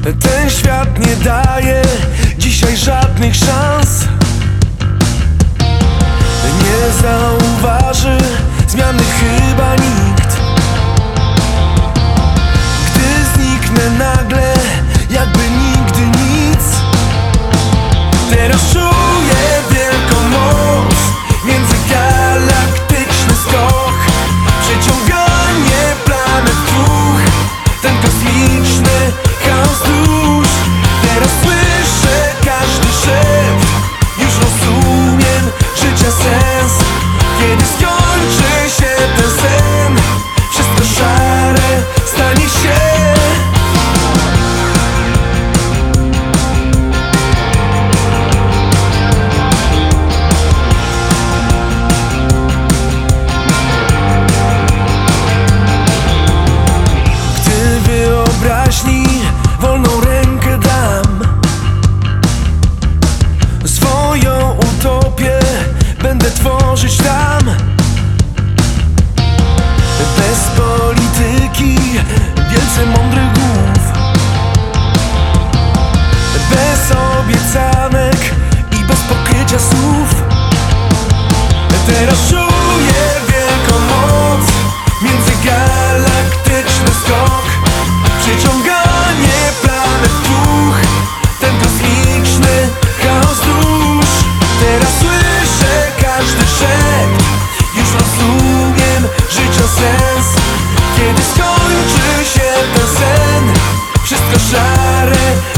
Ten świat nie daje dzisiaj żadnych szans. Nie zauważy zmiany chyba nikt. Gdy zniknę nagle, jakby nigdy nic. Teraz czuję wielką moc, międzygalaktyczny skok, przeciąganie planet dwóch, ten kosmiczny chaos dusz. Teraz słyszę każdy szept, już rozumiem życia sens. Kiedy skończy się ten sen, wszystko szare stanie się. Wolną rękę dam, swoją utopię będę tworzyć tam. Bez polityki, wielce mądrych głów, bez obiecanek i bez pokrycia słów. Teraz czuję wielką moc, międzygalaktyczny skok, przeciąganie planet dwóch, ten kosmiczny chaos dusz. Teraz słyszę każdy szept, już rozumiem życia sens. Kiedy skończy się ten sen, wszystko szare